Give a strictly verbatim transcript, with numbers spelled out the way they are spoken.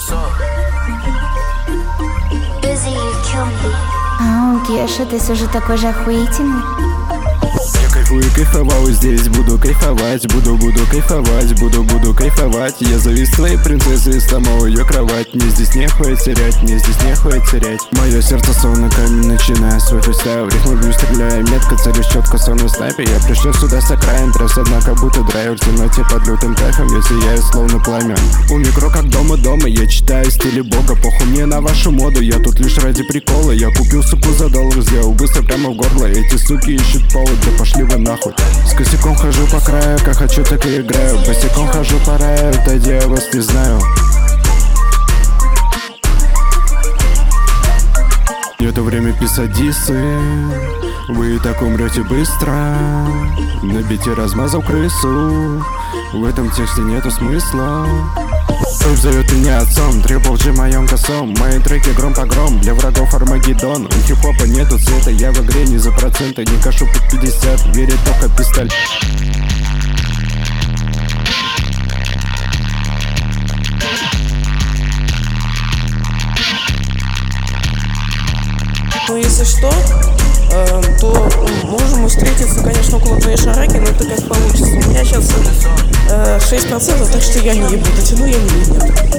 Ау, Геша, ты все же такой же охуительный. Я кайфую, кайфовал, здесь буду кайфовать. Буду, буду кайфовать, буду, буду кайфовать. Я завис твоей принцессы, сломал ее кровать. Мне здесь нехуй терять, мне здесь нехуй терять. Мое сердце словно камень, начиная свой фристайл. Рифму бью, стреляю, метко, целюсь четко, сонный снайпер. Я пришел сюда с окраин, тряс одна, как будто драйвер. В темноте под лютым кайфом, я сияю словно пламя. У микро как дома-дома, я читаю стили бога. Похуй мне на вашу моду, я тут лишь ради прикола. Я купил суку за доллар, сделал быстро прямо в горло. Эти суки ищут повод, да пошли вы нахуй. С косяком хожу по краю, как хочу, так и играю. Босиком хожу по раю, да где я вас не знаю. Это время писать дисы, вы и так умрете быстро. На бите размазал крысу, в этом тексте нету смысла. Кто зовет меня отцом, трипл джи моем косом. Мои треки гром по гром, для врагов Армагеддон. У хип-хопа нету цвета, я в игре не за проценты. Не кашу под пятьдесят, верит только пистоль. Ну, если что, э, то можем встретиться, конечно, около твоей шараки, но это как получится. У меня сейчас э, шесть процентов, так что я не ебу, дотяну я не нет.